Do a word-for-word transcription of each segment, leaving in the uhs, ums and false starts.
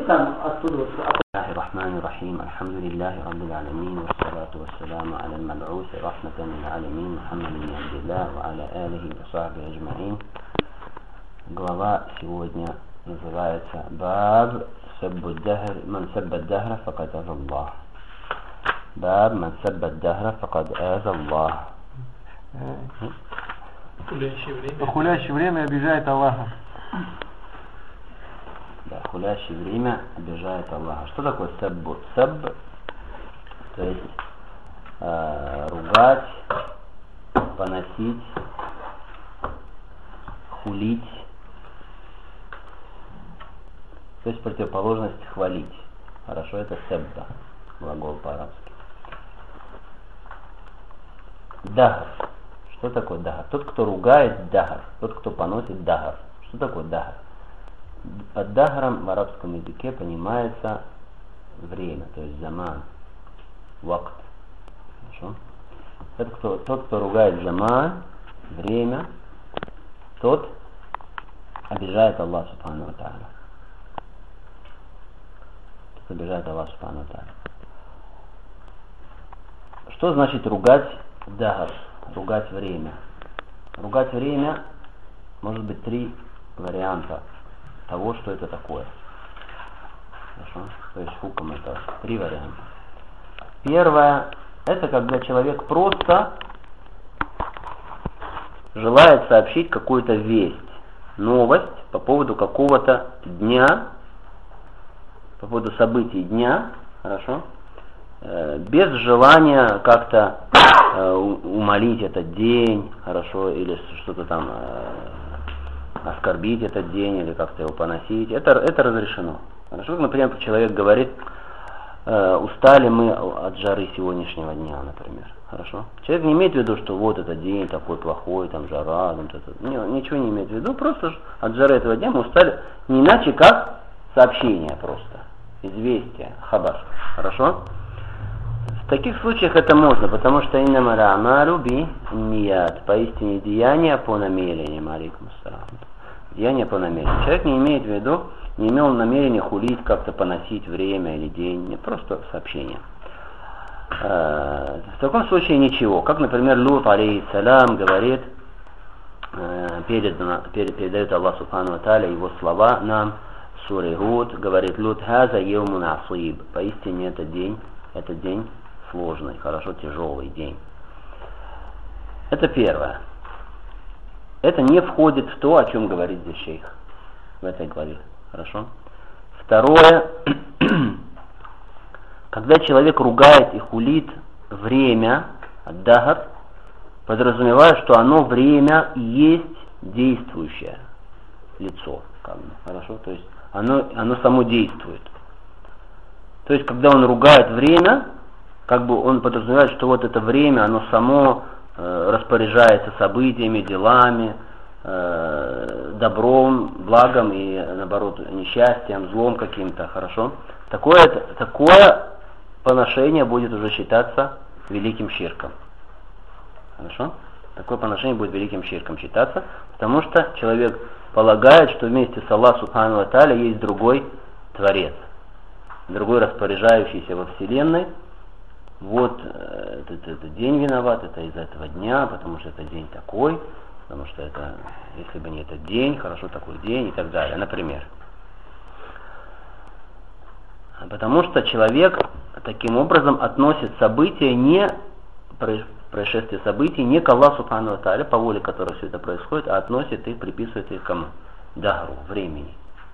там оттуда вот. الرحمن الرحيم الحمد لله رب العالمين والصلاة والسلام على المبعوث رحمة للعالمين محمد بن عبد الله وعلى آله وصحبه أجمعين. Глава сегодня называется Баб саббу дахр ман сабба дахра факад аза Аллах. Баб ман сабба дахра факад аза Аллах. Хулящее время обижает Аллаха. Да, хулящее время обижает Аллаха. Что такое саббу? Сабб, то есть э, ругать, поносить, хулить, то есть противоположность хвалить. Хорошо, это сабба, глагол по-арабски. Дахр. Что такое дахр? Тот, кто ругает, дахр. Тот, кто поносит, дахр. Что такое дахр? Под дахром в арабском языке понимается время, то есть заман, вакт. Хорошо? Тот, кто, тот, кто ругает заман, время, тот обижает Аллаха субхану ва тааля. Тот обижает Аллаха субхану ва тааля. Что значит ругать дахр? Ругать время. Ругать время может быть три варианта того, что это такое. Хорошо? То есть хуком это три варианта. Первое, это когда человек просто желает сообщить какую-то весть, новость по поводу какого-то дня, по поводу событий дня, хорошо, э, без желания как-то э, умолить этот день, хорошо, или что-то там э, оскорбить этот день или как-то его поносить, это, это разрешено. Хорошо, например, человек говорит, э, устали мы от жары сегодняшнего дня, например. Хорошо. Человек не имеет в виду, что вот этот день такой плохой, там жара, вот это. Не, ничего не имеет в виду, просто от жары этого дня мы устали, не иначе как сообщение просто, известие, хабар. Хорошо? В таких случаях это можно, потому что иннама аль-а'малу бин-ният, поистине деяния по намерениям, алейкум ассалам. Деяния по намерениям. Человек не имеет в виду, не имел намерения хулить, как-то поносить время или день, не просто сообщение. В таком случае ничего. Как, например, Лут, алейхиссалям, говорит, передано, передает Аллах субхану ва тааля его слова нам, суре Гуд, говорит, Лут хаза йомун асиб, поистине этот день, этот день сложный, хорошо, тяжелый день. Это первое. Это не входит в то, о чем говорит здесь шейх в этой главе. Хорошо? Второе. Когда человек ругает и хулит время, дахр, подразумевая, что оно время и есть действующее лицо. Как бы, хорошо? То есть оно, оно само действует. То есть когда он ругает время, как бы он подразумевает, что вот это время, оно само э, распоряжается событиями, делами, э, добром, благом и наоборот несчастьем, злом каким-то, хорошо? Такое, такое поношение будет уже считаться великим ширком. Хорошо? Такое поношение будет великим ширком считаться, потому что человек полагает, что вместе с Аллахом субхану ва тааля есть другой Творец, другой распоряжающийся во Вселенной. Вот этот, этот день виноват, это из-за этого дня, потому что это день такой, потому что это, если бы не этот день, хорошо такой день и так далее, например. Потому что человек таким образом относит события, не происшествие событий, не к Аллаху субхану ва тааля, по воле которого все это происходит, а относит их, приписывает их кому? Дахру, времени.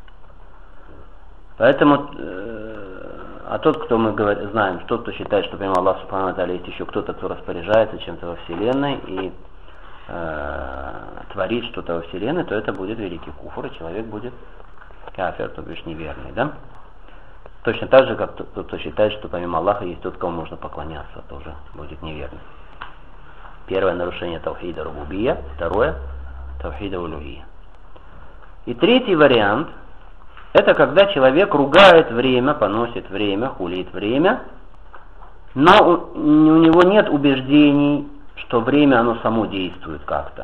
Поэтому, э, а тот, кто мы говорим, знаем, тот, кто считает, что помимо Аллаха субхану ва тааля есть еще кто-то, кто распоряжается чем-то во Вселенной и э, творит что-то во Вселенной, то это будет великий куфр, и человек будет кафир, то бишь неверный, да? Точно так же, как тот, кто считает, что помимо Аллаха есть тот, кому можно поклоняться, тоже будет неверным. Первое нарушение таухида рубубия, второе таухида улухия. И третий вариант, это когда человек ругает время, поносит время, хулит время, но у, у него нет убеждений, что время оно само действует как-то.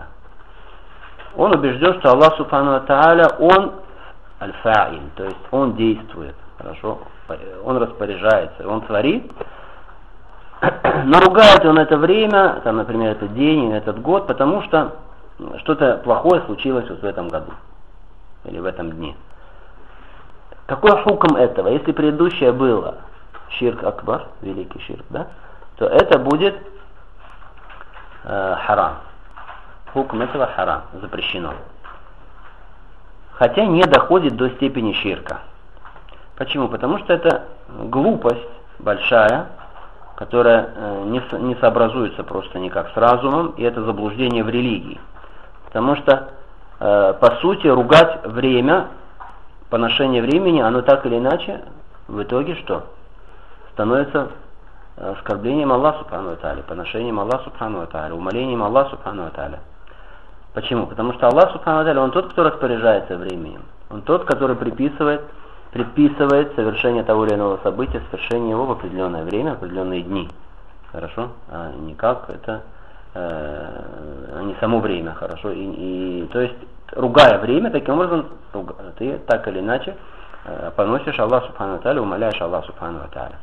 Он убежден, что Аллах субхану ва тааля, он аль-фа'иль, то есть он действует. Хорошо? Он распоряжается, он творит. Но ругает он это время, там, например, этот день, этот год, потому что что-то плохое случилось вот в этом году. Или в этом дне. Какой хукм этого? Если предыдущее было ширк акбар, великий ширк, да, то это будет э, харам. Хукм этого харам, запрещено. Хотя не доходит до степени ширка. Почему? Потому что это глупость большая, которая э, не, не сообразуется просто никак с разумом, и это заблуждение в религии. Потому что, э, по сути, ругать время, поношение времени, оно так или иначе, в итоге что? Становится оскорблением Аллаха Субхану ва Тааля, поношением Аллаха Субхану ва Тааля, умолением Аллаха Субхану ва Тааля. Почему? Потому что Аллах Субхану ва Тааля, Он тот, кто распоряжается временем. Он тот, который приписывает, предписывает совершение того или иного события, совершение его в определенное время, в определенные дни. Хорошо? А не как это, э, а не само время, хорошо? И, и, то есть, ругая время, таким образом, ты так или иначе э, поносишь Аллах Субхану ва Тааля, умоляешь Аллах Субхану ва Тааля.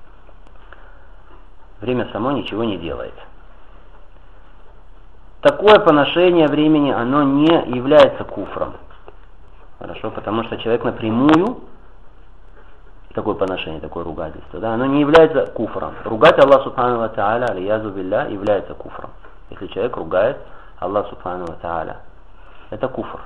Время само ничего не делает. Такое поношение времени, оно не является куфром. Хорошо? Потому что человек напрямую, такое поношение, такое ругательство, да, оно не является куфром. Ругать Аллах Субхану ва Тааля, алиязу билля, является куфром. Если человек ругает Аллах Субхану ва Тааля, это куфр.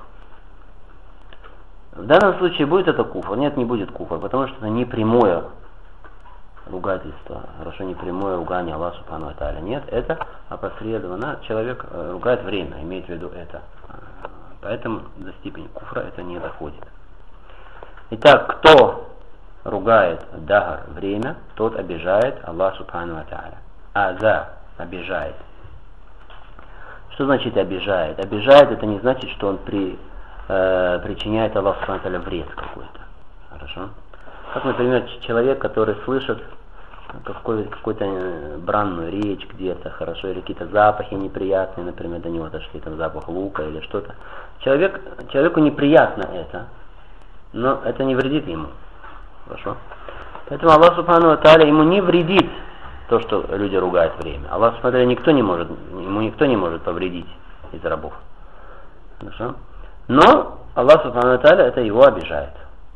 В данном случае будет это куфр? Нет, не будет куфр, потому что это не прямое ругательство, хорошо, не прямое ругание Аллаха Субхану ва Тааля. Нет, это опосредованно человек ругает время, имеет в виду это. Поэтому до степени куфра это не доходит. Итак, кто ругает дагар, время, тот обижает Аллаха Субхану ва Тааля. Аза обижает. Что значит обижает? Обижает это не значит, что он при, э, причиняет Аллаху Субхану ва Тааля вред какой-то. Хорошо? Как, например, человек, который слышит какой-то, какую-то бранную речь где-то, хорошо, или какие-то запахи неприятные, например, до него дошли, там запах лука или что-то. Человек, человеку неприятно это, но это не вредит ему. Хорошо? Поэтому Аллах Субхану ва Тааля ему не вредит то, что люди ругают время. Аллах Субхану ва Тааля никто не может, ему никто не может повредить из рабов. Хорошо? Но Аллах Субхану ва Тааля это его обижает.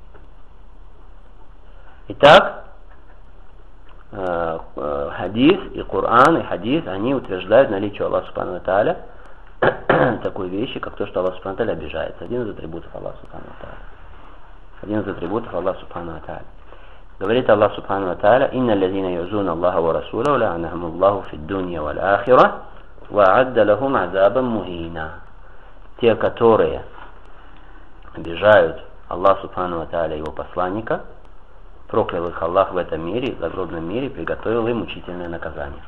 Итак, э, э, хадис и Коран, и хадис, они утверждают наличие Аллаха Субхану ва Тааля такой вещи, как то, что Аллах Субхану ва Тааля обижается. Один из атрибутов Аллаха Субхану ва Тааля. Один из атрибутов Аллаха Субхану ва Тааля. Говорит Аллах Субхану ва Тааля: «Инна лазина юзуна Аллаха ва Расуlahu ла'анахум Аллаху фид дунья валь ахира ва адда лахум азабан мухина». Те, которые обижают Аллаха Субхану ва Тааля и его посланника, проклял их Аллах в этом мире, в загробном мире, приготовил им мучительное наказание.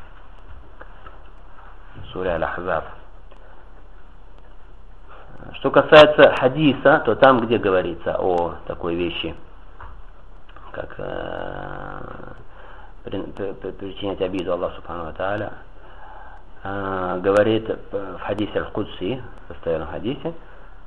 Сура Аль-Ахзаб. Что касается хадиса, то там, где говорится о такой вещи, как э, причинять обиду Аллаху Субхану ва Тааля, э, говорит в хадисе Аль-Кудси, в постоянном хадисе,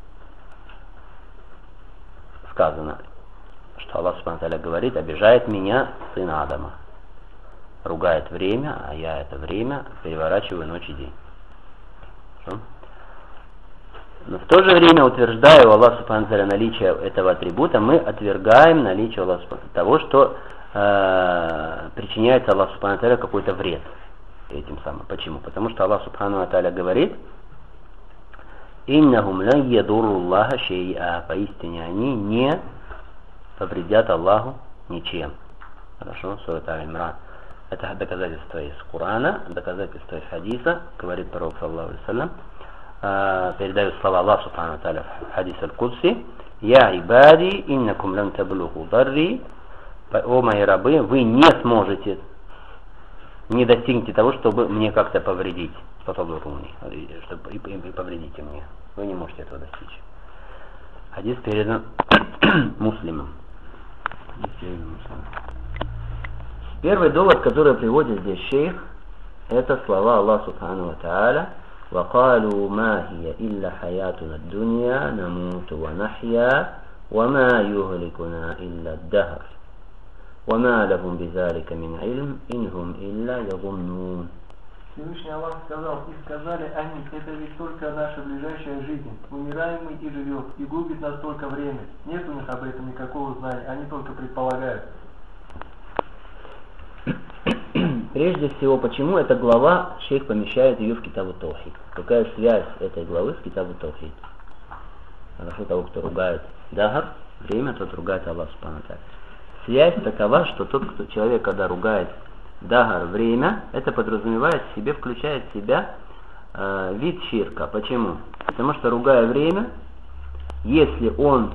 сказано, что Аллах Субхану ва Тааля говорит: обижает меня сын Адама, ругает время, а я это время переворачиваю ночь и день. Хорошо? Но в то же время, утверждая у Аллаха Субхану ва Тааля наличие этого атрибута, мы отвергаем наличие Аллаха Субхану ва Тааля того, что э, причиняется Аллаху Субхану ва Тааля какой-то вред этим самым. Почему? Потому что Аллах Субхану ва Тааля говорит: «Иннахум ла ядурру Аллаха шей'a», поистине они не повредят Аллаху ничем. Хорошо, сура Аль-Имран. Это доказательство из Корана, доказательство из хадиса, говорит пророк, саллаллаху алейхи ва саллям, передают слова Аллаха Субхану ва Тааля в хадис Аль-Кудси: «Я ибади, иннакум лан таблуху дарри», о мои рабы, вы не сможете, не достигнете того, чтобы мне как-то повредить, чтобы и повредите мне. Вы не можете этого достичь. Хадис передан муслимам. Первый довод, который приводит здесь шейх, это слова Аллаха Субхану ва Тааля: وَقَالُوا مَا هِيَ إِلَّا حَيَاتُنَا الدُّنْيَا نَمُوتُ وَنَحْيَا وَمَا يُهْلِكُنَا إِلَّا الدَّهْرُ وَمَا لَهُمْ بِذَلِكَ مِنْ عِلْمٍ إِنْ هُمْ إِلَّا يَظُنُّونَ. Всевышний Аллах сказал, и сказали они, это ведь только наша ближайшая жизнь, умираем мы и живем, и губит нас только время. Нет у них об этом никакого знания, они только предполагают. Прежде всего, почему эта глава, шейх помещает ее в Китабу Таухид? Какая связь этой главы с Китабу Таухид? Хорошо, того, кто ругает Дахар, время, тот ругает Аллах Субхану ва Тааля. Связь такова, что тот, кто человек, когда ругает Дахар, время, это подразумевает в себе, включает в себя э, вид ширка. Почему? Потому что, ругая время, если он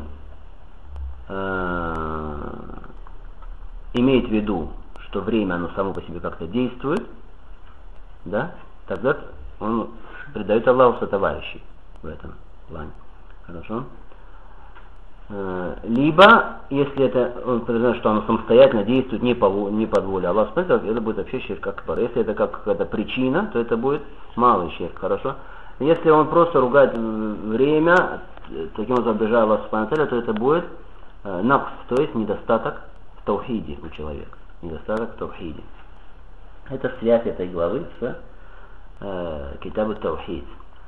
э, имеет в виду, что время, оно само по себе как-то действует, да, тогда он предает Аллаху сотоварищей в этом плане. Хорошо? Либо, если это, он подразумевает, что оно самостоятельно действует не по, не под волей Аллаха, это будет вообще ширк акбар. Если это как какая-то причина, то это будет малый ширк. Хорошо? Если он просто ругает время, таким образом обижая Аллаха, то это будет э, накс, то есть недостаток в таухиде у человека. Недостаток в таухиде. Это связь этой главы с э, Китабу Таухид.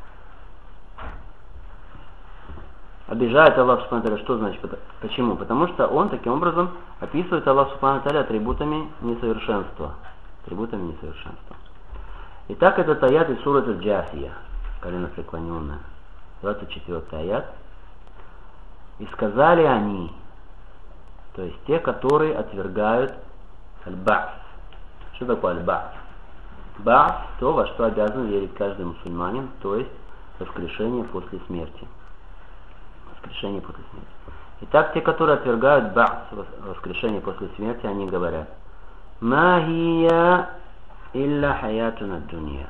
Обижает Аллах Субхану ва Тааля, что значит? Почему? Потому что он таким образом описывает Аллах Субхану ва Тааля атрибутами несовершенства. Атрибутами несовершенства. Итак, этот аят из суры Аль-Джафия, колено преклоненное, двадцать четвёртый аят. И сказали они, то есть те, которые отвергают аль-ба'с. Что такое аль-ба'с? Ба'с, то, во что обязан верить каждый мусульманин, то есть воскрешение после смерти. Воскрешение после смерти. Итак, те, которые отвергают ба'с, воскрешение после смерти, они говорят: «Ма хия илля хаятуна дунья».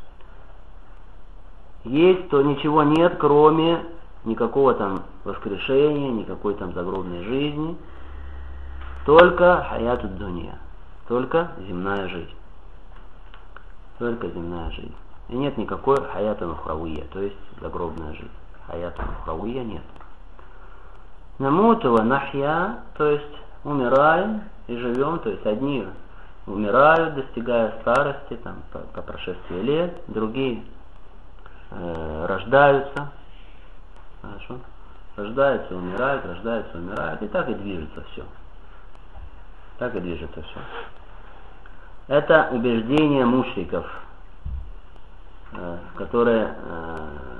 Есть, то ничего нет, кроме никакого там воскрешения, никакой там загробной жизни, только хаяту дунья, только земная жизнь. Только земная жизнь. И нет никакой хаяту нухравия, то есть загробная жизнь. Хаяту нухравия нет. Намутова нахья, то есть умираем и живем, то есть одни умирают, достигая старости, там, по, по прошествии лет, другие э, рождаются, хорошо, рождаются, умирают, рождаются, умирают, и так и движется все. Так и движется все. Это убеждение мушриков, э, которые э,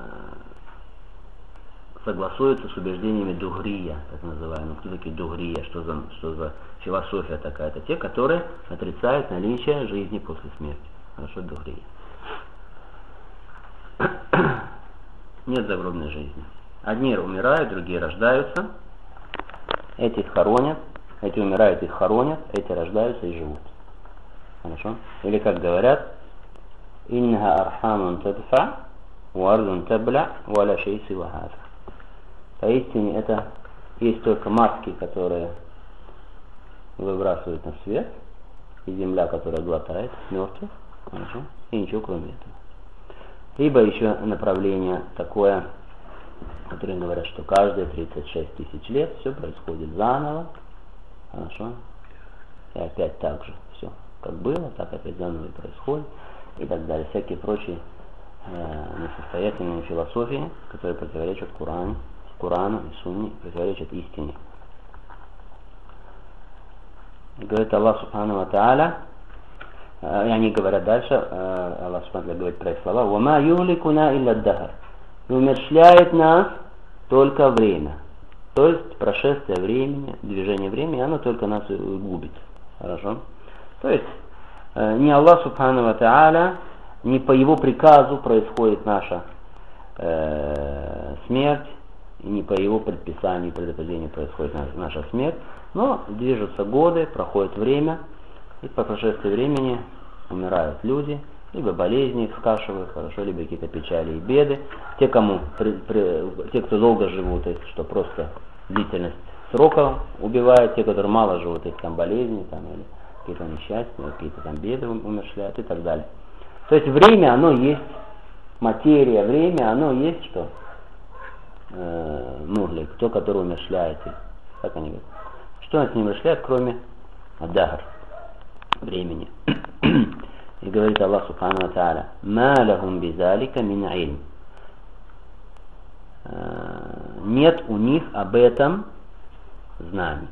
согласуются с убеждениями дугрия, так называемые. Кто такие дугрия? Что за, что за философия такая? Это те, которые отрицают наличие жизни после смерти. Хорошо, дугрия. Нет загробной жизни. Одни умирают, другие рождаются. Эти их хоронят. Эти умирают, их хоронят. Эти рождаются и живут. Хорошо? Или как говорят: «Иннаха архамун тадфа, уардун табля, валя шейси вахафа». Поистине это есть только матки, которые выбрасывают на свет, и земля, которая глотает мертвых, хорошо, и ничего кроме этого. Либо еще направление такое, которые говорят, что каждые тридцать шесть тысяч лет все происходит заново, хорошо, и опять так же все, как было, так опять заново и происходит, и так далее. Всякие прочие э, несостоятельные философии, которые противоречат Корану, Корану и Сунне, противоречат истине. Говорит Аллах Субхану ва Тааля, и они говорят дальше, Аллах Субхану ва Тааля говорит про их слова: «Вама юликуна илля дахар». И умерщвляет нас только время. То есть прошествие времени, движение времени, оно только нас губит. Хорошо? То есть не Аллах Субхану ва Тааля, не по его приказу происходит наша э, смерть, и не по его предписанию и предопределению происходит наша, наша смерть, но движутся годы, проходит время, и по прошествии времени умирают люди, либо болезни их скашивают, хорошо, либо какие-то печали и беды. Те, кому, при, при, те, кто долго живут, их, что просто длительность срока убивает, те, которые мало живут, их там болезни, там, или какие-то несчастья, какие-то там беды умерщвляют и так далее. То есть время, оно есть, материя, время, оно есть что? Муглик, то, который умерщвляет их. Так они говорят. Что он с ним умерщвляет, кроме Дахр, времени. И говорит Аллах Субхану ва Тааля: «Ма лахум бизалика мин ильм». Нет у них об этом знаний.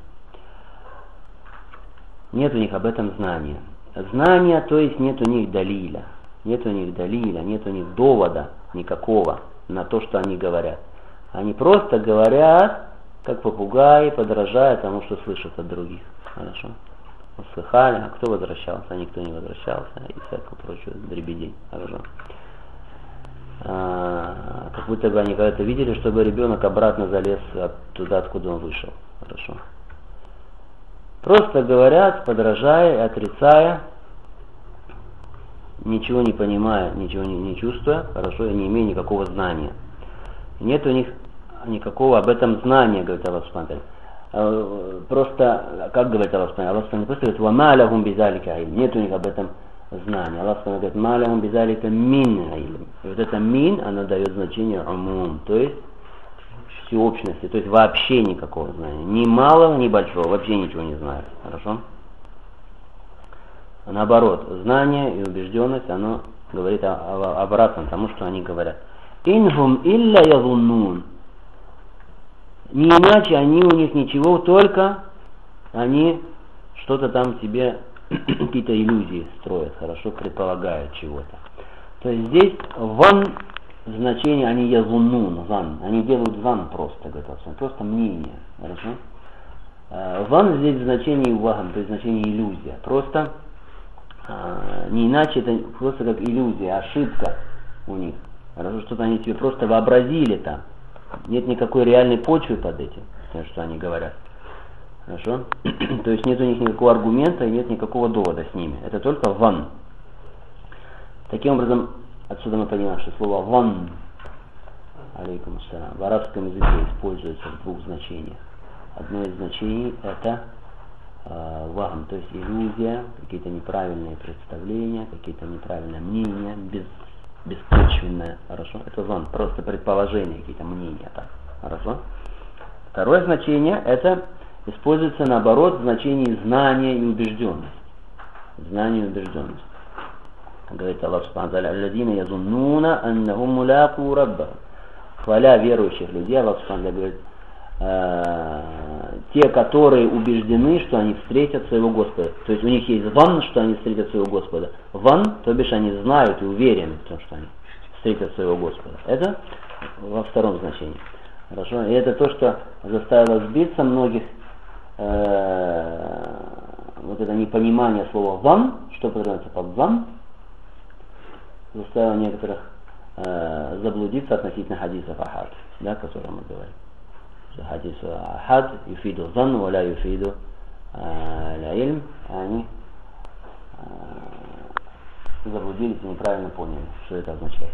Нет у них об этом знания. Знания, то есть нет у них далиля. Нет у них далиля, нет у них довода никакого на то, что они говорят. Они просто говорят, как попугаи, подражая тому, что слышат от других. Хорошо? Слыхали, а кто возвращался, а никто не возвращался, и всякую прочую дребедень. Хорошо? А, как будто бы они когда-то видели, чтобы ребенок обратно залез туда, откуда он вышел. Хорошо? Просто говорят, подражая и отрицая, ничего не понимая, ничего не, не чувствуя, хорошо, и не имея никакого знания. Нет у них никакого об этом знания, говорит Аллах Субхану. Просто, как говорит Аллах Субхану, Аллах Субхану просто говорит: «Ва ма лахум бизалика ильм». Нет у них об этом знания. Аллах Субхану говорит: «Ма лахум бизалика мин ильм». И вот это мин, оно дает значение умум, то есть всеобщности, то есть вообще никакого знания. Ни малого, ни большого, вообще ничего не знают. Хорошо? Наоборот, знание и убежденность, оно говорит обратно тому, что они говорят. «Инхум илля язуннун». Не иначе они у них ничего, только они что-то там себе, какие-то иллюзии строят, хорошо, предполагают чего-то. То есть здесь ван значение, они язуннун, ван, они делают ван просто, говорит, просто мнение, хорошо. Ван здесь в значении ваган, то есть значение иллюзия, просто не иначе, это просто как иллюзия, ошибка у них. Хорошо, что-то они себе просто вообразили там. Нет никакой реальной почвы под этим, что они говорят. Хорошо? То есть нет у них никакого аргумента и нет никакого довода с ними. Это только ван. Таким образом, отсюда мы понимаем, что слово ван, алейкум ассалям, в арабском языке используется в двух значениях. Одно из значений это э, ваган, то есть иллюзия, какие-то неправильные представления, какие-то неправильные мнения, без беспочвенное, хорошо? Это ван, просто предположения, какие-то мнения, так, хорошо? Второе значение, это используется наоборот в значении знания и убежденность. Знание и убежденность. Говорит Аллах Субхану ва Тааля: «Алладина язуннуна аннахум муляку раббахум». Хваля верующих людей, Аллах Субхану ва Тааля говорит: э, те, которые убеждены, что они встретят своего Господа. То есть у них есть ван, что они встретят своего Господа. Ван, то бишь они знают и уверены в том, что они встретят своего Господа. Это во втором значении. Хорошо? И это то, что заставило сбиться многих, э, вот это непонимание слова ван, что подразумевается под ван, заставило некоторых э, заблудиться относительно хадисов ахад, да, о котором мы говорим. Хадис ахад юфиду зан, валя юфиду ля-ильм, они заблудились и неправильно поняли, что это означает.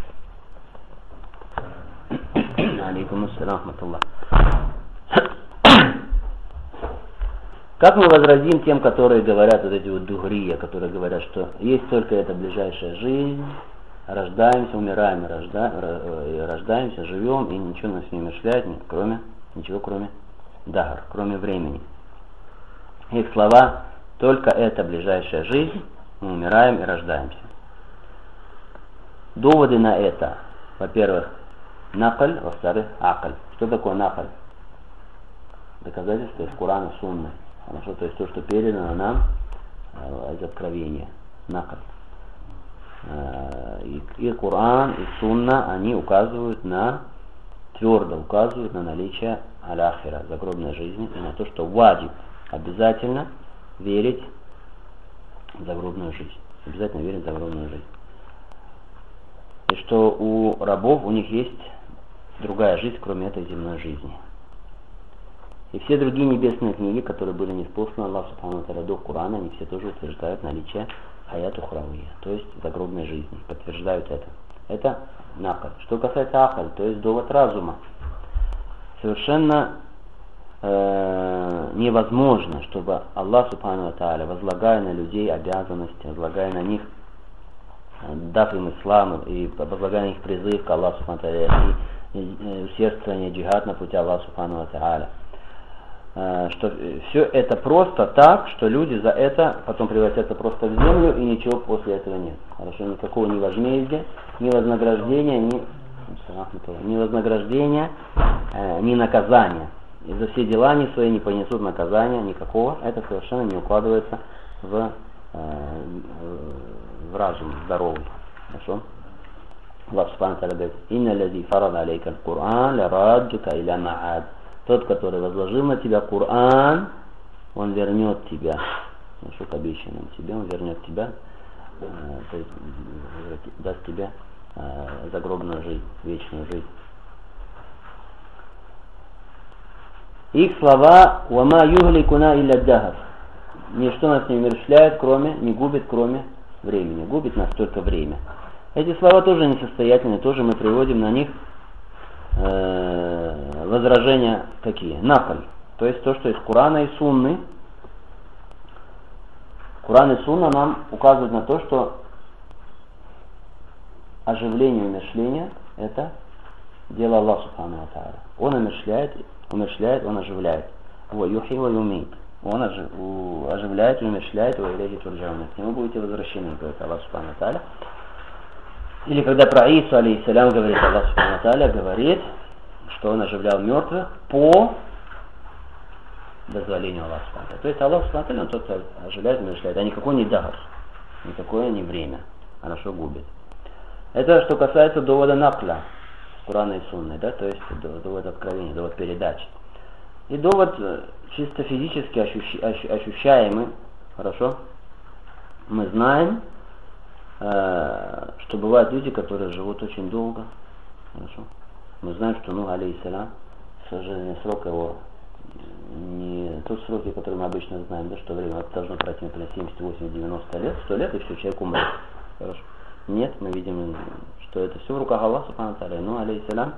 Алейкум ассалям рахматуллах. Как мы возразим тем, которые говорят, вот эти вот дугрия, которые говорят, что есть только эта ближайшая жизнь, рождаемся, умираем и рожда, рождаемся, живем, и ничего нас не мешляет, нет, кроме, ничего кроме дагр, кроме времени. Их слова: только эта ближайшая жизнь, мы умираем и рождаемся. Доводы на это: во-первых, накаль, во-вторых, акаль. Что такое накаль? Доказательство из Корана и Сунны. Хорошо, то есть то, что передано нам из откровения. Накаль. И, и Коран, и Сунна, они указывают на, твердо указывают на наличие аль-ахира, загробной жизни, и на то, что ваджиб, обязательно верить в загробную жизнь. Обязательно верить в загробную жизнь. И что у рабов, у них есть другая жизнь, кроме этой земной жизни. И все другие небесные книги, которые были ниспосланы Аллаху Субхану ва Тааля до Корана, они все тоже утверждают наличие хаят ухравия, то есть загробной жизни, подтверждают это. Это накаль. Что касается акаль, то есть довод разума, совершенно э, невозможно, чтобы Аллах Субхану ва Тааля, возлагая на людей обязанности, возлагая на них, дав им ислам и возлагая на них призыв к Аллаху Субхану ва Тааля и усердствование джихад на пути Аллаха Субхану ва Тааля, что все это просто так, что люди за это потом превратятся просто в землю, и ничего после этого нет. Хорошо, никакого ни возмездия, ни вознаграждения, ни, ни вознаграждения, ни наказания. И за все дела они свои не понесут наказания никакого. Это совершенно не укладывается в, в разум здоровый. Хорошо? Аллах Субхану ва Тааля говорит: «Инна лази фарада алейка аль-Кур'ан ля раджука иля ма'ад». Тот, который возложил на тебя Коран, он вернет тебя, что к обещанному тебе, он вернет тебя, э, то есть даст тебе э, загробную жизнь, вечную жизнь. Их слова «Вама югликуна илля дахар». Ничто нас не умерщвляет, кроме, не губит, кроме времени. Губит нас только время. Эти слова тоже несостоятельны, тоже мы приводим на них возражения какие? Накль. То есть то, что из Корана и Сунны. Коран и Сунна нам указывают на то, что оживление и умерщвление — это дело Аллаха Субхану ва Тааля. Он умерщвляет, умерщвляет, он оживляет. Ва юхи ва юмит. Он оживляет и умерщвляет, ва илейхи турджаун. К нему будете возвращены, говорит Аллах Субхану ва Тааля. Или когда про Ису, алейхиссалям, говорит Аллах Субхану ва Тааля, говорит, что он оживлял мертвых по дозволению Аллаха Субхану ва Тааля. То есть Аллах Субхану ва Тааля, он тот, кто оживляет, умерщвляет, а никакой не дахар, никакое не время, хорошо губит. Это что касается довода накля, Корана и Сунны, да, то есть довод откровения, довод передачи. И довод чисто физически ощущ, ощущаемый, хорошо, мы знаем, что бывают люди, которые живут очень долго. Хорошо. Мы знаем, что Нух алейхиссалям, к сожалению, срок его не тот срок, который мы обычно знаем, да, что время должно пройти, например, семьдесят восемь девяносто лет, сто лет, и все, человек умрет. Хорошо. Нет, мы видим, что это все в руках Аллаха Субхану ва Тааля. Нух алейхиссалям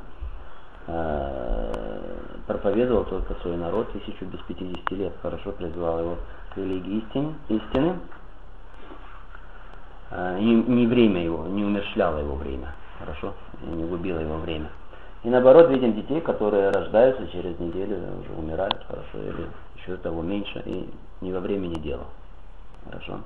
проповедовал только свой народ тысячу без пятидесяти лет, хорошо, призывал его к религии истины, истины. Не, не время его, не умерщвляло его время, хорошо, не губило его время. И наоборот, видим детей, которые рождаются, через неделю уже умирают, хорошо, или еще того меньше, и не во времени дело, хорошо.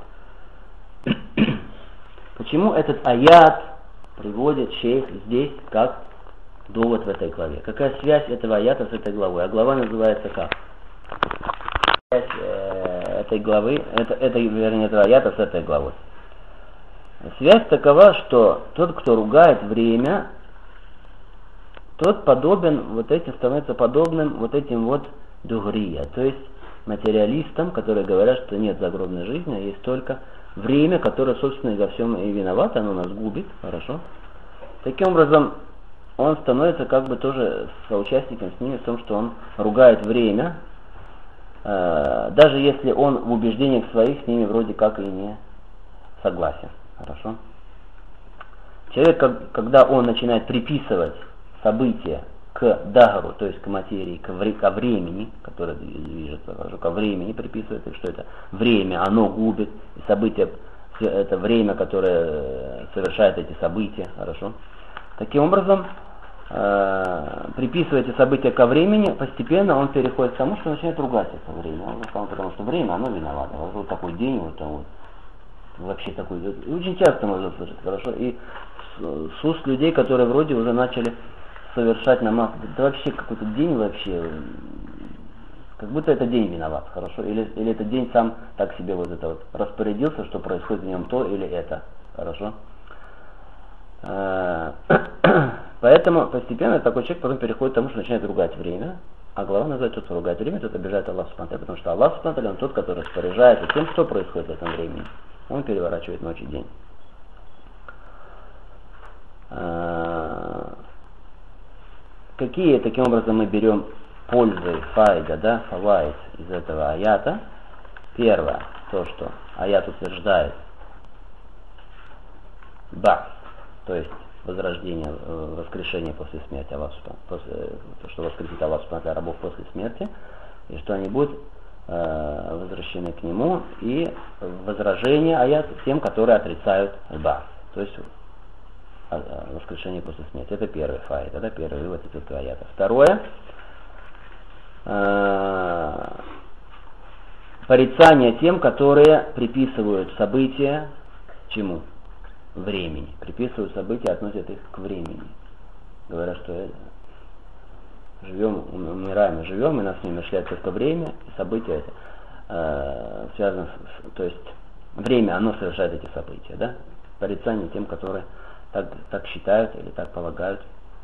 Почему этот аят приводит шейх здесь как довод в этой главе? Какая связь этого аята с этой главой? А глава называется как? Связь э, этой главы, это, это, вернее, этого аята с этой главой. Связь такова, что тот, кто ругает время, тот подобен, вот этим становится подобным вот этим вот дугрия, то есть материалистам, которые говорят, что нет загробной жизни, а есть только время, которое, собственно, и во всем и виновато, оно нас губит, хорошо. Таким образом, он становится как бы тоже соучастником с ними в том, что он ругает время, э, даже если он в убеждениях своих с ними вроде как и не согласен. Хорошо. Человек, когда он начинает приписывать события к дахару, то есть к материи, к времени, которое движется, хорошо, ко времени приписывает, что это время, оно губит, и события, это время, которое совершает эти события, хорошо. Таким образом, э, приписывая эти события ко времени, постепенно он переходит к тому, что начинает ругать это время, потому что время, оно виновато. Вот такой день, вот, вот вообще такой, очень часто можно слышать, хорошо, и с уст людей, которые вроде уже начали совершать намаз, да вообще какой-то день вообще, как будто это день виноват, хорошо, или, или этот день сам так себе вот это вот распорядился, что происходит в нем то или это, хорошо. Поэтому постепенно такой человек потом переходит к тому, что начинает ругать время, а глава называет тот, кто ругает время, тот обижает Аллаха Субхану ва Тааля, потому что Аллах Субхану ва Тааля, он тот, который распоряжается тем, что происходит в этом времени. Он переворачивает ночь и день. Какие, таким образом, мы берем пользы, файда, да, фавайд из этого аята? Первое, то, что аят утверждает ба'с, то есть возрождение, воскрешение после смерти Аллаха, после, то, что воскресит Аллах Субхану ва Тааля рабов после смерти, и что они будут э, возвращены к нему, и возражение аят тем, которые отрицают ба'с, то есть воскрешение после смерти. Это первый файд, это первый вывод из этого аята. Второе, э, порицание тем, которые приписывают события чему? Времени. Приписывают события, относят их к времени. Говорят, что живем, умираем и живем, и нас не мешает только время, и события эти э, связаны с, то есть время, оно совершает эти события, да? Порицание тем, которые так, так считают или так полагают.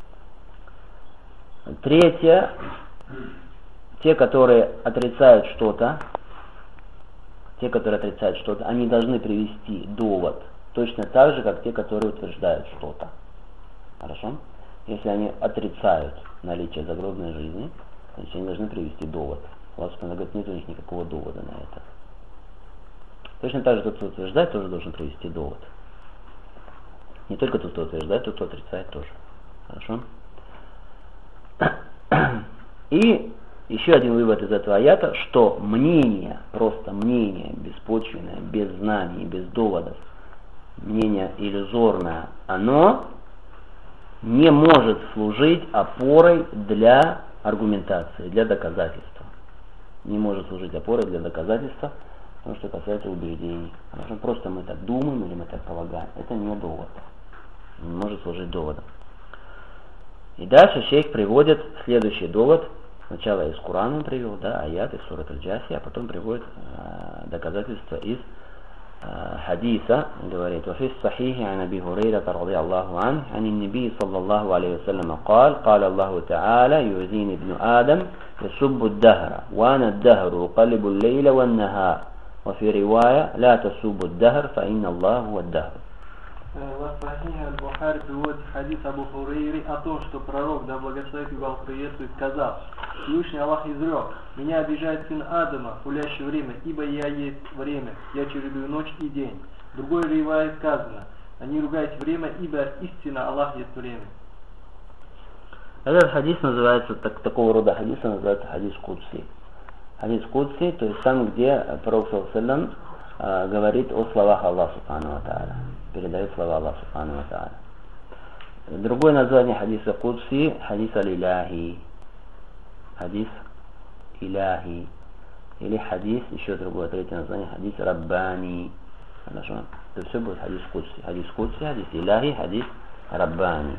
Третье, те, которые отрицают что-то, те, которые отрицают что-то, они должны привести довод, точно так же, как те, которые утверждают что-то. Хорошо? Если они отрицают наличие загробной жизни, значит они должны привести довод. Аллах Субхану говорит, нет у них никакого довода на это. Точно так же тот, кто утверждает, тоже должен привести довод. Не только тот, кто утверждает, тот, кто отрицает, тоже. Хорошо? И еще один вывод из этого аята, что мнение, просто мнение беспочвенное, без знаний, без доводов, мнение иллюзорное, оно не может служить опорой для аргументации, для доказательства. Не может служить опорой для доказательства, потому что касается убеждений. Потому что просто мы так думаем или мы так полагаем. Это не довод. Не может служить доводом. И дальше шейх приводит следующий довод. Сначала из Корана он привел, да, аят из сурат Аль-Джаси, а потом приводит э, доказательства из э, хадиса. Говорит: «Вафис сахихи ан Аби Хурейрата ради Аллаху ан, ан набии саллаллаху алейхи вассалям قال, قال الله تعالى يؤذيني ابن آدم يسب الدهر وأنا الدهر أقلب الليل والنهار وفي رواية لا تسب الدهر فإن الله هو الدهر». В Сахихе Аль-Бухари приводит хадис Абу Хурейры о том, что пророк, да благословит его Аллах приветствует, сказал: Всевышний Аллах изрек: «Меня обижает сын Адама в пулящее время, ибо я есть время, я чередую ночь и день». В другой ривае сказано: «Они ругают время, ибо истина Аллах есть время». Этот хадис называется, так, такого рода хадис называется хадис Кудси. Хадис Кудси, то есть там, где пророк саллаллаху алейхи ва саллям э, говорит о словах Аллаха субхану ва тааля, передает слова Аллаха субхану ва тааля. Другое название хадиса Кудси — хадис аль-Иляхи. Хадис Иляхи. Или хадис, еще другое, третье название, хадис Раббани. Хорошо? Это все будет хадис Кудси. Хадис Кудси, хадис Иляхи, хадис Раббани.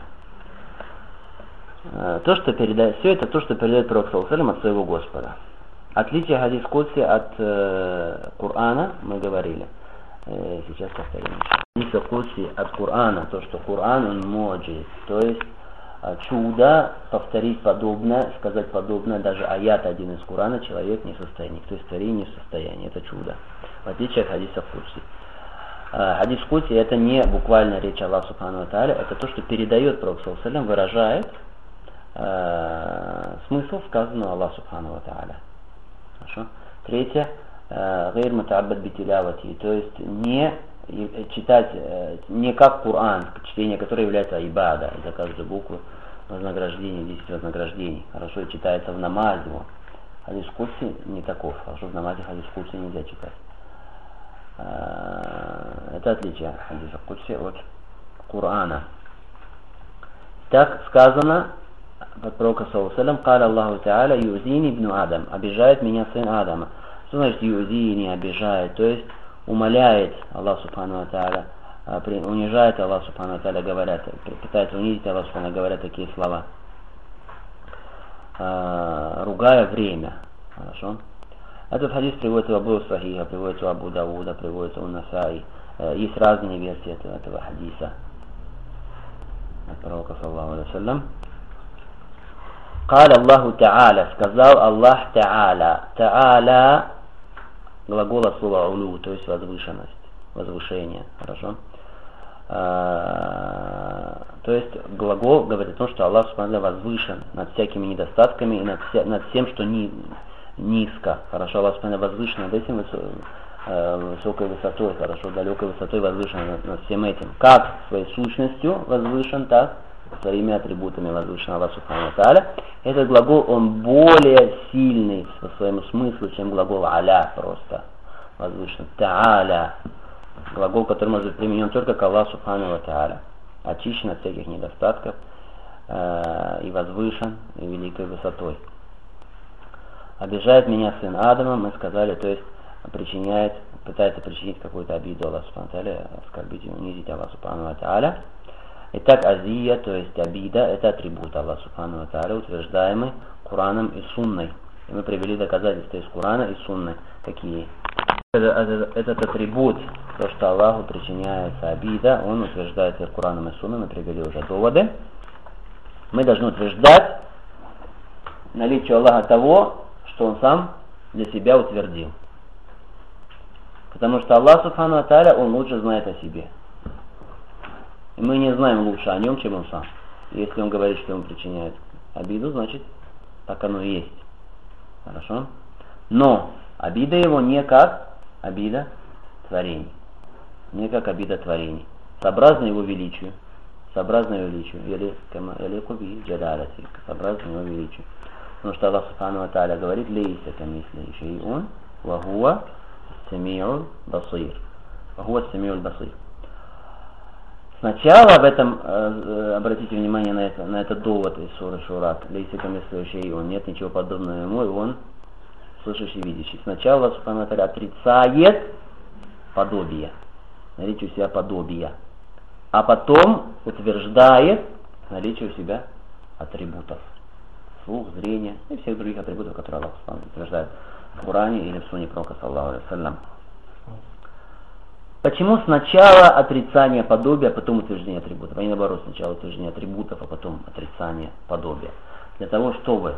То, что передает, все это то, что передает пророк саллаллаху алейхи ва саллям от своего Господа. Отличие хадис Кудси от э, Корана мы говорили. Э, сейчас повторим. Хадис Кудси от Корана, то, что Коран он моджи, то есть чудо, повторить подобное, сказать подобное, даже аят один из Корана человек не в состоянии, никто из творений не в состоянии, это чудо. В отличие от хадиса Кудси. Хадис Кудси — это не буквально речь Аллаха субхану ва тааля, это то, что передает пророк саллаллаху алейхи ва саллям, выражает э, смысл сказанного Аллаха субхану ва тааля. Хорошо? Третье, гайр мутааббад битилавати, то есть не читать, не как Коран, чтение, которое является айбада, и за каждую букву вознаграждение, десять вознаграждений. Хорошо, читается в намазе. Хадис Кудси не таков. Хорошо, в намазе хадис Кудси нельзя читать. Это отличие хадиса Кудси от Корана. Так сказано от пророка саллаллаху алейхи ва саллям: «Каля Аллаху Та'аля юзини ибн Адам», обижает меня сын Адама. Что значит юзини, обижает? То есть умоляет Аллах субхану ва тааля, унижает Аллах субхану ва тааля, говорят, пытается унизить Аллах субхану, говорят такие слова, ругая время. Хорошо? Этот хадис приводится в Абу Сахиха, приводится в Абу Давуда, приводится у Насаи. Есть разные версии этого, этого хадиса от пророка саллаллаху алейхи ва саллям. «Каля Аллаху Та'аля», сказал Аллах Та'аля. Та'аля — глагол от слова улу, то есть возвышенность, возвышение. Хорошо? А, то есть глагол говорит о том, что Аллах субхану возвышен над всякими недостатками и над, вся, над всем, что ни, низко. Хорошо? Аллах субхану возвышен над этим высокой высотой. Хорошо? Далекой высотой возвышен над, над всем этим. Как своей сущностью возвышен, так своими атрибутами возвышен Аллах субхану ва тааля. Этот глагол, он более сильный по своему смыслу, чем глагол аля, просто возвышен. Та'аля, глагол, который может быть применен только к Аллаху субхану ва тааля, очищен от всяких недостатков э, и возвышен и великой высотой. Обижает меня сын Адама, мы сказали, то есть причиняет, пытается причинить какую-то обиду Аллаху субхану ва тааля, оскорбить и унизить Аллаху субхану ва тааля. Итак, азия, то есть обида, это атрибут Аллаха субхану ва тааля, утверждаемый Кораном и Сунной. И мы привели доказательства из Корана и Сунны. Какие? Этот, этот атрибут, то, что Аллаху причиняется обида, он утверждается и Кораном и Сунной, мы привели уже доводы. Мы должны утверждать наличие Аллаха того, что Он сам для себя утвердил. Потому что Аллах субхану ва тааля, Он лучше знает о себе. И мы не знаем лучше о Нем, чем Он сам. И если Он говорит, что Он причиняет обиду, значит, так оно и есть. Хорошо? Но обида Его не как обида творений. Не как обида творений. Сообразно Его величию. Сообразно Его величию. Или куби джадалати. Сообразно Его величию. Потому что Аллах субхану ва тааля говорит: лейса камисли шейун ва хуа самиуль басир. Ва хуа самиуль басир. Сначала в этом, э, обратите внимание на это, на этот довод из суры Шура, лейса камисли шейун, нет ничего подобного Ему, и Он слышащий, видящий. Сначала Аллах субхану ва тааля отрицает подобие, наличие у себя подобия, а потом утверждает наличие у себя атрибутов. Слух, зрение и всех других атрибутов, которые Аллах утверждает в Коране или в Сунне пророка саллаллаху алейхи ва саллям. Почему сначала отрицание подобия, а потом утверждение атрибутов? А не наоборот, сначала утверждение атрибутов, а потом отрицание подобия. Для того, чтобы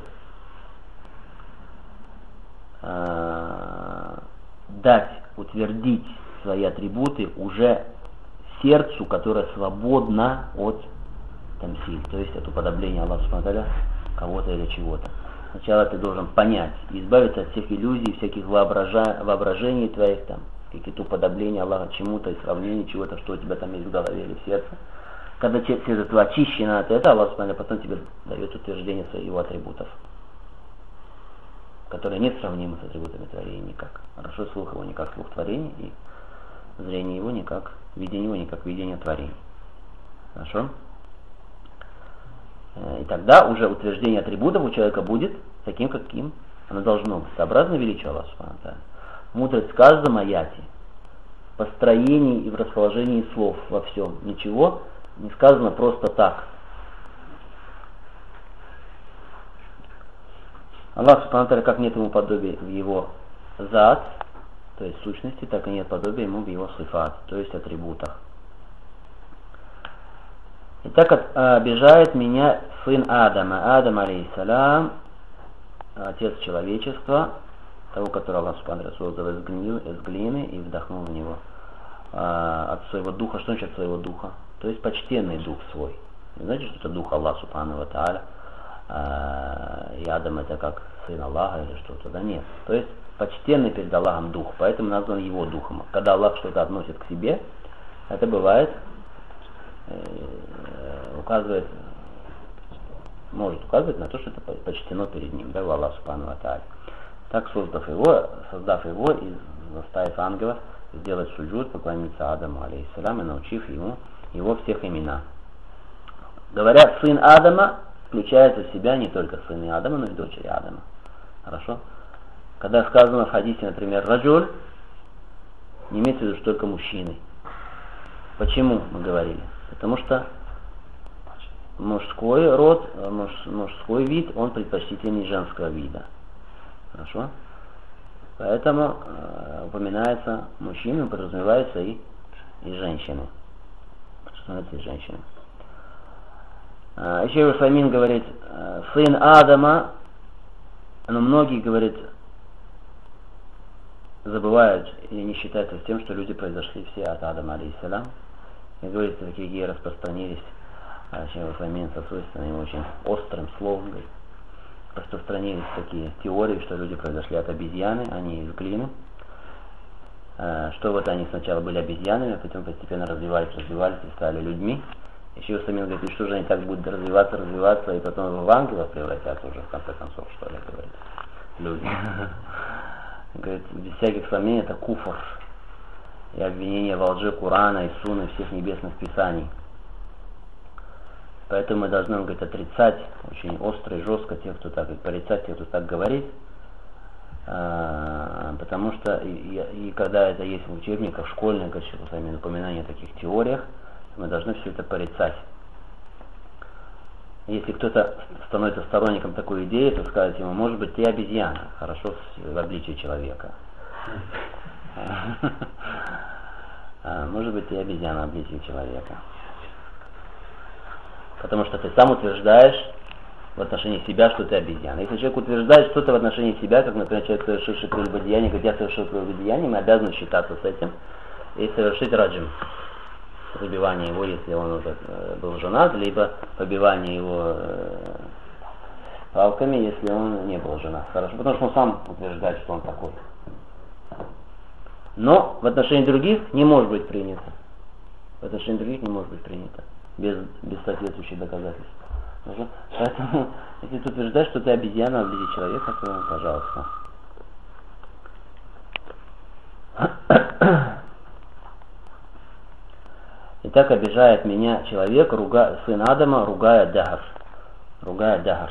э, дать, утвердить свои атрибуты уже сердцу, которое свободно от тамсиль, то есть от уподобления Аллаха субхану ва тааля кого-то или чего-то. Сначала ты должен понять, избавиться от всех иллюзий, всяких вообража... воображений твоих, там, какие-то уподобления Аллаха чему-то и сравнений чего-то, что у тебя там есть в голове или в сердце. Когда сердце твое очищено от этого, Аллах субхану ва тааля потом тебе дает утверждение своих его атрибутов, которые не сравнимы с атрибутами творения никак. Хорошо, слух его не как слух творения, и зрение его не как, видение его не как видение творений. Хорошо? И тогда уже утверждение атрибутов у человека будет таким, каким оно должно быть. Сообразно величию Аллаха субхану ва тааля. Мудрость в каждом аяте, в построении и в расположении слов во всем. Ничего не сказано просто так. Аллах субхану ва тааля, как нет ему подобия в его зат, то есть сущности, так и нет подобия ему в его сифат, то есть атрибутах. Итак, обижает меня сын Адама, Адам алейхиссалям, отец человечества, того, которого Аллах субхану ва тааля создал из глины, из глины и вдохнул в него а, от своего духа. Что значит от своего духа? То есть почтенный дух свой. Не знаете, что это дух Аллаха субхану ва тааля, а, и Адам это как сын Аллаха или что-то? Да нет. То есть почтенный перед Аллахом дух, поэтому назван его духом. Когда Аллах что-то относит к себе, это бывает, указывает, может указывать на то, что это почтено перед ним, да, у Аллаха субхану ва тааля. Так, создав его, создав его и заставив ангелов сделать суджуд, поклониться Адаму алейхиссалям и научив ему его всех имена. Говорят, сын Адама включается в себя не только сыны Адама, но и дочери Адама. Хорошо? Когда сказано в хадисе, например, раджуль, не имеется в виду, что только мужчины. Почему мы говорили? Потому что мужской род, муж, мужской вид, он предпочтительнее женского вида. Хорошо? Поэтому э, упоминается мужчины, подразумеваются и, и женщины. Подразумеваются и женщины. А, еще Иерусалим говорит, э, сын Адама, но многие, говорит, забывают или не считаются с тем, что люди произошли все от Адама алейхиссалям. И говорит, такие идеи распространились, а Иерусалим со свойственным очень острым словом, говорит, распространились такие теории, что люди произошли от обезьяны, а не из глины. Что вот они сначала были обезьянами, а потом постепенно развивались, развивались и стали людьми. Еще Иерусалим говорит, что же они так будут развиваться, развиваться, и потом в ангелов превратятся уже в конце концов, что ли, говорит, люди. Говорит, без всяких сомнений это куфр и обвинение во лжи Корана и Сунны всех небесных писаний. Поэтому мы должны, он говорит, отрицать очень остро и жестко тех, кто так, порицать тех, кто так говорит, А, потому что и, и, и когда это есть в учебниках, в школьных, сами напоминания о таких теориях, мы должны все это порицать. Если кто-то становится сторонником такой идеи, то сказать ему, может быть, ты обезьяна, хорошо, в обличии человека. Может быть, ты обезьяна в обличии человека. Потому что ты сам утверждаешь в отношении себя, что ты обезьяна. Если человек утверждает что-то в отношении себя, как, например, человек, совершивший прелюбодеяние, говорит, я совершил прелюбодеяние, мы обязаны считаться с этим и совершить раджим. Побивание его, если он уже был женат, либо побивание его палками, если он не был женат. Хорошо, потому что он сам утверждает, что он такой. Но в отношении других не может быть принято. В отношении других не может быть принято. Без, без соответствующих доказательств. Хорошо? Поэтому, если ты утверждаешь, что ты обезьяна в виде человека, то, пожалуйста. И так обижает меня человек, руга... сын Адама, ругая Дахар. Ругая Дахар.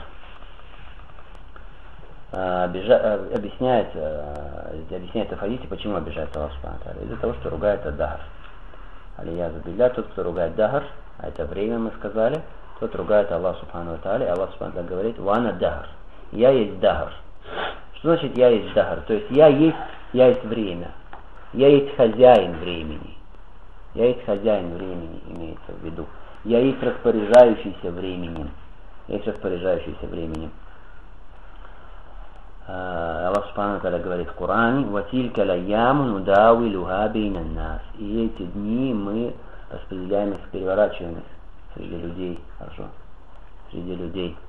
Обижа... Объясняет, объясняет в хадисе, почему обижает Аллах Субхану ва Тааля. Из-за того, что ругает Дахар. Алиязу билля, тот, кто ругает Дахар, а это время мы сказали, тот ругает Аллах Субхану ва Тааля, и Аллах Субхану ва Тааля говорит, вана Дахар. Я есть Дахар. Что значит я есть Дахар? То есть я есть, я есть время. Я есть хозяин времени. Я есть хозяин времени, имеется в виду. Я есть распоряжающийся временем. Я есть распоряжающийся временем. Аллах Субхану ва Тааля говорит в Коране, «Ватилька лаяму нудауилуха бейнан нас». И эти дни мы распределяем их, переворачиваем их среди людей. Хорошо? Среди людей.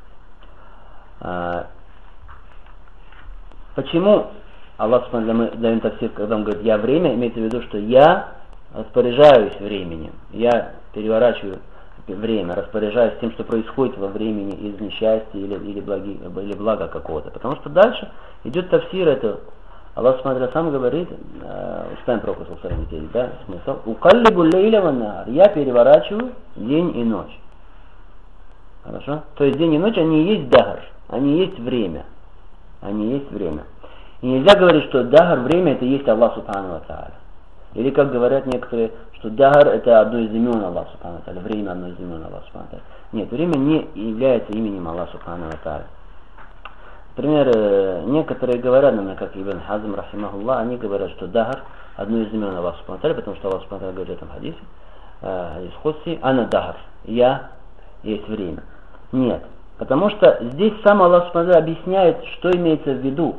Почему Аллах Субхану ва Тааля дает тафсир, когда он говорит «я время», имеется в виду, что я распоряжаюсь временем, я переворачиваю время, распоряжаюсь тем, что происходит во времени из несчастья или, или, благи, или блага какого-то. Потому что дальше идет тафсир, это Аллах Субхану сам говорит, устами Пророка, да, смысл, «Укаллибу лейля ва нахар», я переворачиваю день и ночь. Хорошо? То есть день и ночь, они и есть дахар, они и есть время. Они и есть время. И нельзя говорить, что дахар, время, это и есть Аллах Субхану ва Тааля. Или как говорят некоторые, что дахар это одно из имен Аллаха Субхану ва Тааля, время одно из имен Аллаха Субхану ва Тааля. Нет, время не является именем Аллаха Субхану ва Тааля. Например, некоторые говорят, например, как Ибн Хазм, рахимахуллах, они говорят, что дахар одно из имен Аллаха Субхану ва Тааля, потому что Аллах Субхану ва Тааля говорит в этом хадисе, хадис Худси, ана дахар, я есть время. Нет, потому что здесь сам Аллах Субхану ва Тааля объясняет, что имеется в виду.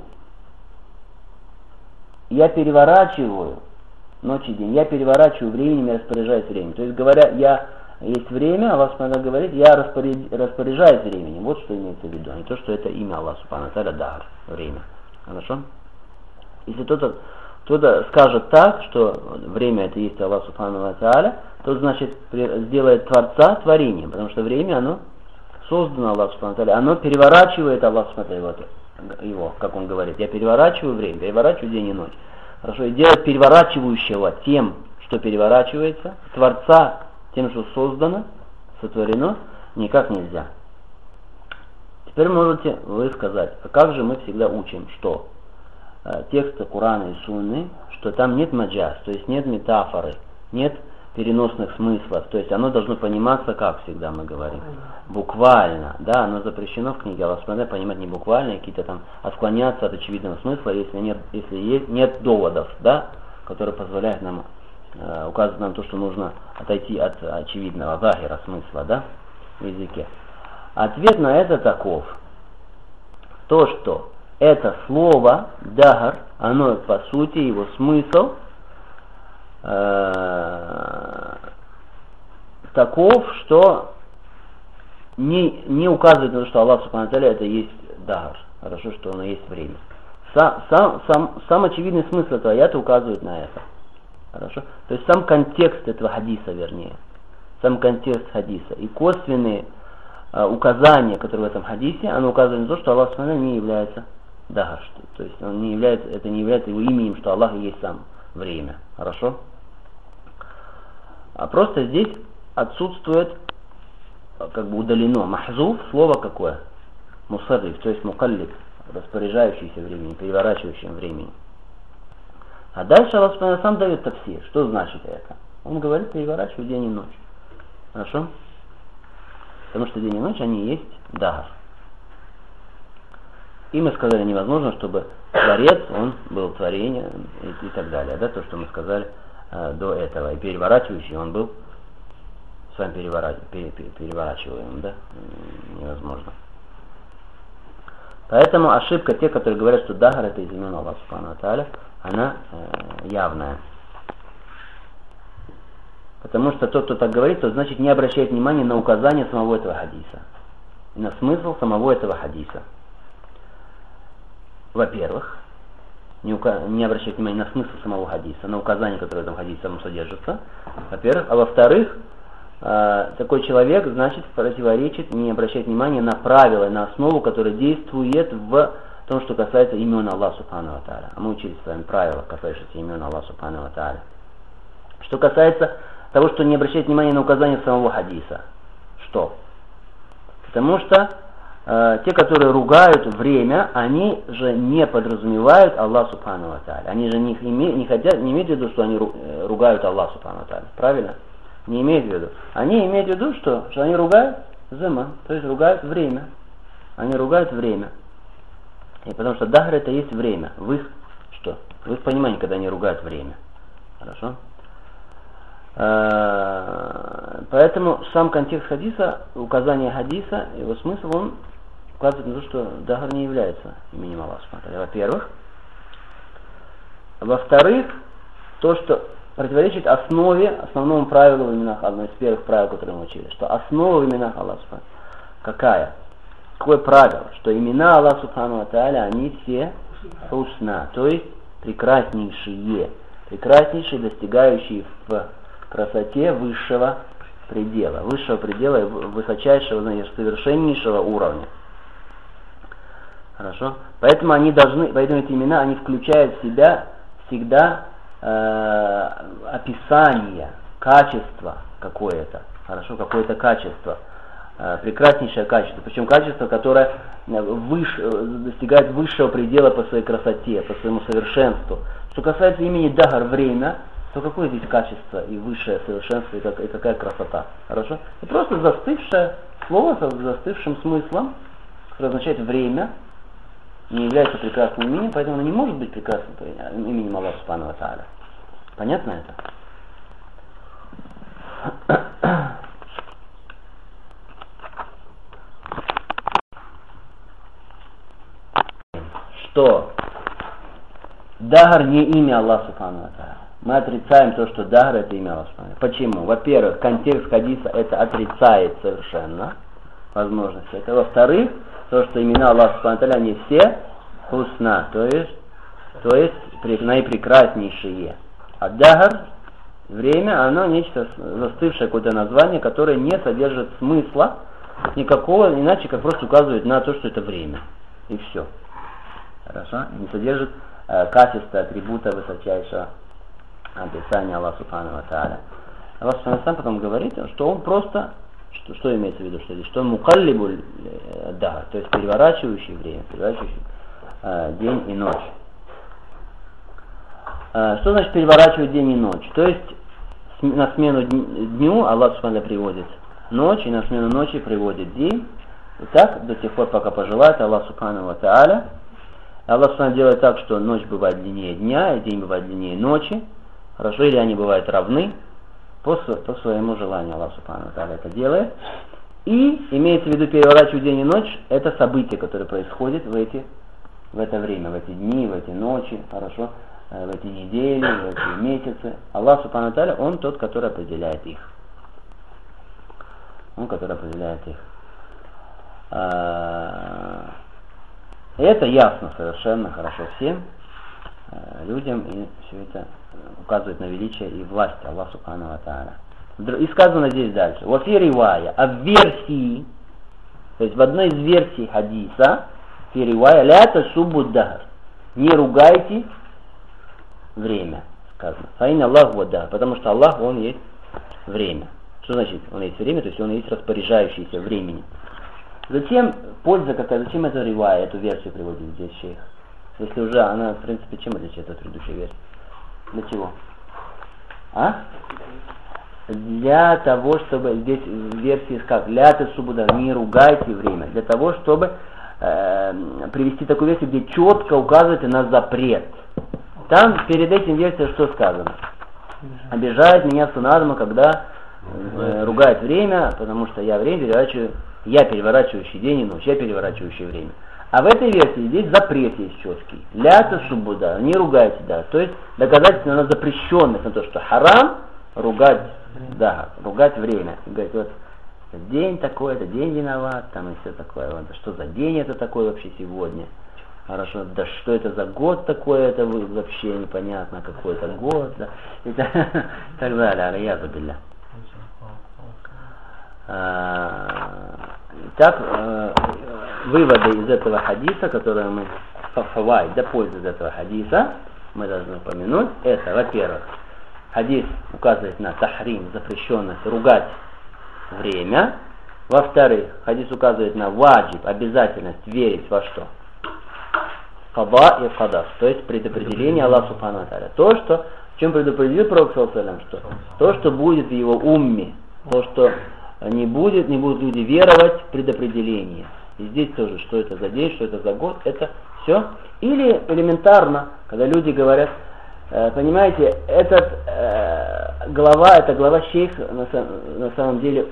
Я переворачиваю ночь и день. Я переворачиваю временем и распоряжаюсь временем. То есть, говоря, я есть время, Аллах Субхану ва Тааля говорит, я распоряжаюсь временем. Вот что имеется в виду, а не то, что это имя Аллаха Субхану ва Тааля, дар, время. Хорошо? Если кто-то, кто-то скажет так, что время это есть Аллах Субхану ва Тааля, то значит сделает Творца творением, потому что время, оно создано Аллаху Субхану ва Тааля, оно переворачивает Аллах Субхану ва Тааля, его, как он говорит, я переворачиваю время, переворачиваю день и ночь. Хорошо, и делать переворачивающего тем, что переворачивается, Творца тем, что создано, сотворено, никак нельзя. Теперь можете вы сказать, а как же мы всегда учим, что э, тексты Корана и Сунны, что там нет маджаз, то есть нет метафоры, нет переносных смыслов, то есть оно должно пониматься, как всегда мы говорим, буквально, да, оно запрещено в книге Аллаха Субхану ва Тааля понимать не буквально, какие-то там отклоняться от очевидного смысла, если нет, если есть, нет доводов, да, которые позволяют нам, э, указывать нам то, что нужно отойти от очевидного захира смысла, да, в языке. Ответ на это таков, то, что это слово дахар, оно по сути, его смысл таков, что не, не указывает на то, что Аллах Субхану ва Тааля это есть дахар. Хорошо, что оно есть время. Сам, сам, сам, сам очевидный смысл этого аята указывает на это. Хорошо? То есть сам контекст этого хадиса, вернее. Сам контекст хадиса. И косвенные а, указания, которые в этом хадисе, оно указывает на то, что Аллах Субхану ва Тааля не является дахар. То есть он не является, это не является его именем, что Аллах и есть сам время. Хорошо? А просто здесь отсутствует, как бы удалено, махзуф, слово какое? Мусарриф, то есть мукаллиб. распоряжающийся временем, переворачивающим временем. А дальше Аллах Субхану сам дает тафсир. Что значит это? Он говорит, переворачивает день и ночь. Хорошо? Потому что день и ночь, они есть дагар. И мы сказали, невозможно, чтобы Творец, он был творение и, и так далее. Да? То, что мы сказали э, до этого. И переворачивающий, он был с вами перевора... пере... переворачиваемым. Да? Невозможно. Поэтому ошибка тех, которые говорят, что дагар это из имен Аллаха Субхану ва Тааля, она э, явная. Потому что тот, кто так говорит, то значит не обращает внимания на указание самого этого хадиса. И на смысл самого этого хадиса. Во-первых, не, ука... не обращать внимания на смысл самого хадиса, на указание, которое в этом хадисе само содержится. Во-первых. А во-вторых, э, такой человек, значит, противоречит, не обращает внимания на правила, на основу, которая действует в том, что касается имен Аллаха Субхану ва Тааля. А мы учились с вами правила, касающиеся имен Аллаха Субхану ва Тааля. Что касается того, что не обращает внимания на указание самого хадиса. Что? Потому что э, те, которые ругают время, они же не подразумевают Аллах Субхану ва Тааля. Они же не, име, не, хотят, не имеют в виду, что они ругают Аллах Субхану ва Тааля. Правильно? Не имеют в виду. Они имеют в виду, что, что они ругают зама, то есть ругают время. Они ругают время. И потому что дагр это есть время. В их, что? В их понимании, когда они ругают время. Хорошо? Поэтому сам контекст хадиса, указание хадиса, его смысл, он указывает на то, что дагр не является именем Аллаха Субхану ва Тааля, во-первых. Во-вторых, то, что противоречит основе, основному правилу в именах, одно из первых правил, которые мы учили, что основа в именах Аллаха Субхану ва Тааля какая? Какое правило? Что имена Аллаха Субхану ва Тааля, они все хусна, то есть прекраснейшие, прекраснейшие, достигающие в красоте высшего предела, высшего предела, высочайшего, знаете, совершеннейшего уровня. Хорошо? Поэтому они должны, поэтому эти имена, они включают в себя всегда э, описание, качество какое-то, хорошо, какое-то качество, э, прекраснейшее качество, причем качество, которое выше, достигает высшего предела по своей красоте, по своему совершенству. Что касается имени дагар, время, то какое здесь качество и высшее совершенство, и, как, и какая красота. Хорошо? И просто застывшее слово с застывшим смыслом, которое означает время, не является прекрасным именем, поэтому оно не может быть прекрасным именем Аллаха Субхану ва Тааля. Понятно это? Что дагар не имя Аллаха Субхану ва Тааля. Мы отрицаем то, что дагар это имя Аллаха Субхану ва Тааля. Почему? Во-первых, контекст хадиса это отрицает совершенно возможность этого. Во-вторых, то, что имена Аллаха Субхану ва Тааля они все хусна, то есть, то есть наипрекраснейшие. А дагар, время, оно нечто застывшее какое-то название, которое не содержит смысла никакого, иначе как просто указывает на то, что это время. И все. Хорошо? Не содержит э, качества, атрибута высочайшего описания Аллаха Субхану ва Тааля. Аллах Субхану ва Тааля потом говорит, что он просто, что, что имеется в виду, что здесь, что он мукаллибуль э, дагар, то есть переворачивающий время, переворачивающий э, день и ночь. Э, что значит переворачивать день и ночь? То есть на смену дню Аллах Субхану ва Тааля приводит ночь, и на смену ночи приводит день. И так до тех пор, пока пожелает Аллах Субхану ва Тааля. Аллах Субхану делает так, что ночь бывает длиннее дня, и день бывает длиннее ночи. Хорошо, или они бывают равны по, по своему желанию. Аллах Субхану ва Тааля это делает. И имеется в виду переворачивать день и ночь, это события, которые происходят в, эти, в это время, в эти дни, в эти ночи, хорошо, в эти недели, в эти месяцы. Аллах Субхану ва Тааля, он тот, который определяет их. Он, который определяет их. И это ясно совершенно хорошо всем э, людям, и все это указывает на величие и власть Аллаха Субхану ва Тааля. И сказано здесь дальше. Вафи ривая, а в версии, то есть в одной из версий хадиса, фи ривая, ля тасуббу дагар, не ругайте время, сказано. Фаин Аллах ва дагар, потому что Аллах, он есть время. Что значит он есть время? То есть он есть распоряжающийся временем. Зачем польза какая, зачем это ривая, эту версию приводит здесь шейх? Если уже она, в принципе, чем отличается от предыдущей версии? Для чего? А? Для того, чтобы здесь в версии как ля субуда, не ругайте время. Для того, чтобы э, привести такую версию, где четко указывается на запрет. Там перед этим версия что сказано? Обижает меня сын Адама, когда э, ругает время, потому что я время переворачиваю, я переворачивающий день и ночь, я переворачивающий время. А в этой версии здесь запрет есть четкий. Ля субуда, не ругайте, да. То есть доказательство на запрещенность, на то, что харам ругать, да, ругать время. И говорит, вот день такой, это день виноват, там и все такое. Вот, что за день это такой вообще сегодня? Хорошо, да что это за год такой, это вообще непонятно, какой это год, да, и так, так далее, аль-язу билля. Итак, выводы из этого хадиса, которые мы фавай, да пользы из этого хадиса, мы должны упомянуть, это, во-первых, хадис указывает на тахрим, запрещенность ругать время. Во-вторых, хадис указывает на ваджиб, обязательность верить во что? Када и кадас, то есть предопределение Аллаха Субхану ва Тааля. То, что, в чем предупредил Пророк саллаллаху алейхи ва саллям, что то, что будет в его умме, то, что не будет, не будут люди веровать в предопределение. И здесь тоже, что это за день, что это за год, это все. Или элементарно, когда люди говорят, э, понимаете, этот э, глава, эта глава шейх на, на самом деле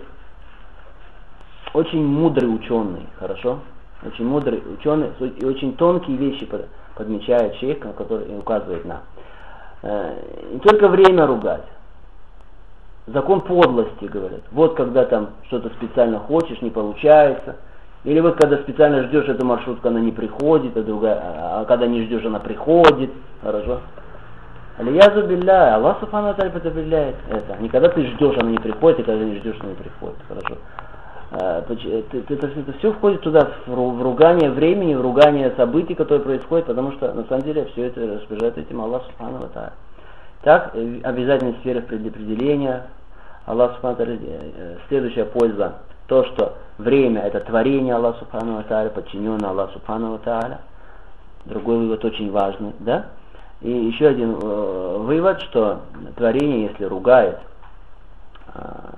очень мудрый ученый, хорошо? Очень мудрый ученый и очень тонкие вещи подмечает шейх, который указывает на. Э, не только время ругать. Закон подлости, говорят. Вот когда там что-то специально хочешь, не получается. Или вот когда специально ждешь эту маршрутку, она не приходит, а, другая, а когда не ждешь, она приходит. Хорошо? Алиязу билля, Аллах Субхану ва Тааля предопределяет это. Не когда ты ждешь, она не приходит, и когда не ждешь, она не приходит. Хорошо? Это, это, это все входит туда, в ругание времени, в ругание событий, которые происходят, потому что на самом деле все это распоряжает этим Аллах Субхану ва Тааля. Так, обязательная сфера предопределения. Аллах Субхану ва Тааля, следующая польза, то, что время это творение Аллаха Субхану ва Тааля, подчиненное Аллаху Субхану ва Тааля. Другой вывод очень важный, да? И еще один э, вывод, что творение, если ругает э,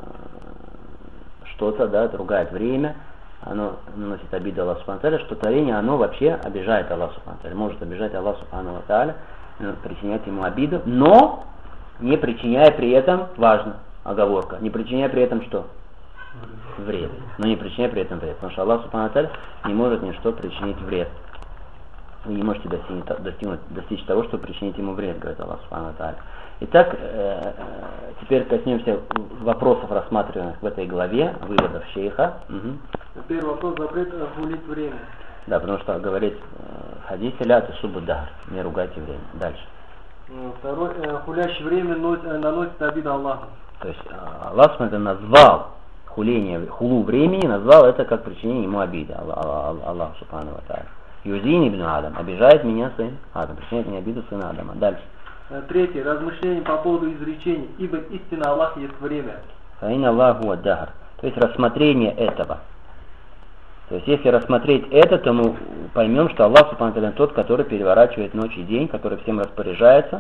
что-то, да, ругает время, оно наносит обиду Аллаху Субхану ва Тааля, что творение, оно вообще обижает Аллаха Субхану ва Тааля, может обижать Аллаха Субхану ва Тааля, причинять ему обиду, но не причиняя при этом, важно, оговорка, не причиняя при этом что? Вред. Но не причиняя при этом вред. Потому что Аллах Субхану ва Тааля не может ничто причинить вред. Вы не можете достигнуть, достигнуть, достичь того, чтобы причинить ему вред, говорит Аллах Субхану ва Тааля. Итак, э, теперь коснемся вопросов, рассматриваемых в этой главе, выводов шейха. Угу. Первый вопрос, запрет хулить время. Да, потому что говорит в хадисе ля тасубуддар, не ругайте время. Дальше. Второй, э, хулящий время наносит обиду Аллаху. То есть Аллах смотри, назвал хуление, хулу времени, назвал это как причинение ему обиды. Аллах Субхану ва Тааля. Юзин ибн Адам, обижает меня сын Адам, причиняет мне обиду сына Адама. Дальше. Третье, размышление по поводу изречений, ибо истина Аллах есть время. Фаин Аллаху ад-дахр. То есть рассмотрение этого. То есть если рассмотреть это, то мы поймем, что Аллах Субхану ва Тааля тот, который переворачивает ночь и день, который всем распоряжается.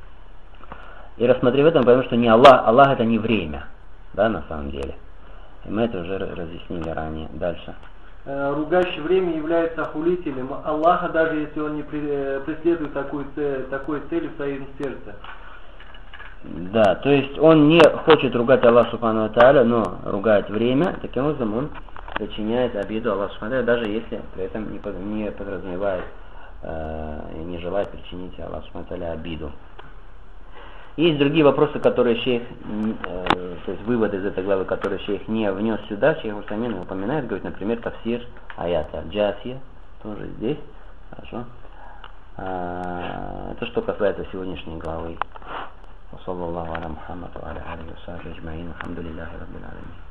И рассмотрев это, мы поймем, что не Аллах, Аллах это не время, да, на самом деле. И мы это уже разъяснили ранее. Дальше. Ругающий время является хулителем Аллаха, даже если он не преследует такую цель, такой цели в своем сердце. Да, то есть он не хочет ругать Аллаха Субхану ва Тааля, но ругает время, таким образом он причиняет обиду Аллаху Субхану ва Тааля, даже если при этом не подразумевает э, и не желает причинить Аллаху Субхану ва Тааля обиду. Есть другие вопросы, которые шейх, э, то есть выводы из этой главы, которые шейх не внес сюда, шейх Усамин упоминает, говорит, например, тафсир аята Джасия, тоже здесь, хорошо. А, это что касается сегодняшней главы. Саллаллаху аля Мухаммаду аля алейхи ва сахбихи аджмаин, алхамдулиллахи раббил алямин.